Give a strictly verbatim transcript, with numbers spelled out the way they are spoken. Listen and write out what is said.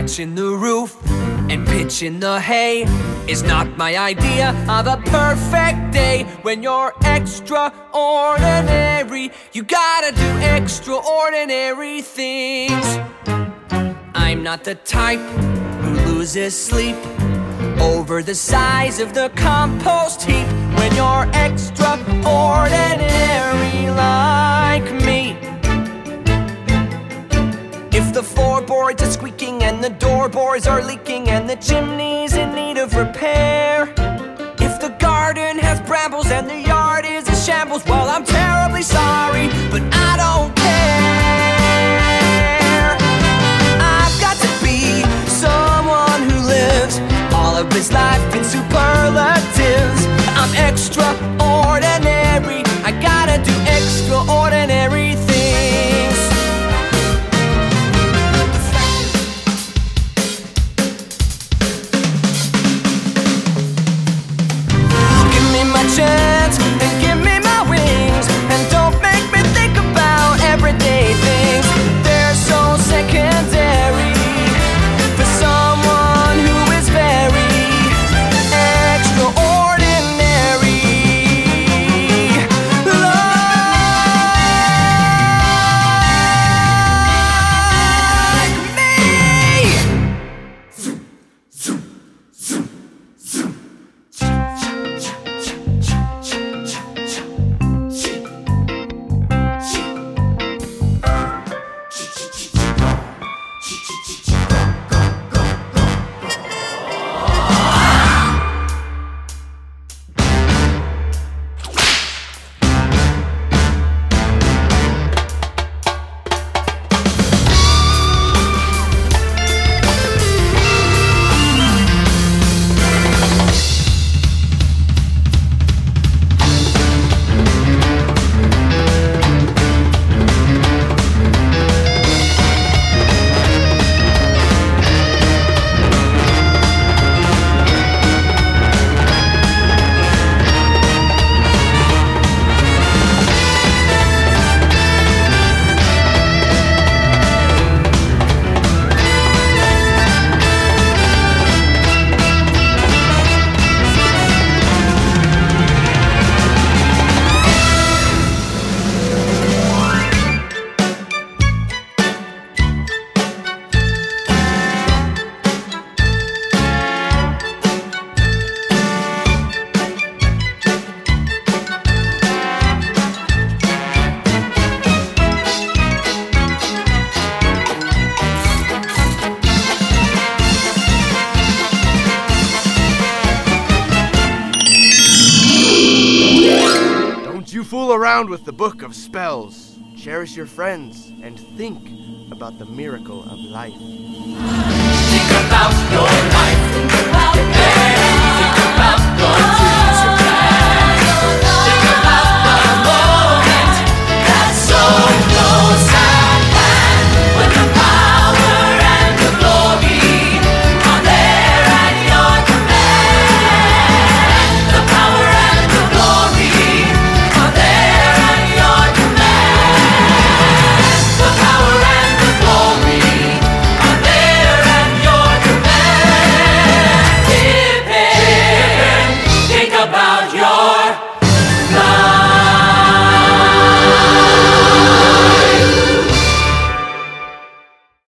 patching the roof and pitching the hay is not my idea of a perfect day. When you're extraordinary, you gotta do extraordinary things. I'm not the type who loses sleep over the size of the compost heap. When you're extraordinary like me, if the floorboards are squeaking and the doorboards are leaking and the chimney's in need of repair, if the garden has brambles and the yard is a shambles, well, I'm terribly sorry, but I don't care. I've got to be someone who lives all of his life in superlatives. I'm extraordinary, I gotta do extraordinary things. Give me my chance and give me my wings, and don't make me think about everyday things. They're so secondary for someone who is very extraordinary like me. You fool around with the book of spells. Cherish your friends and think about the miracle of life. Think about your life.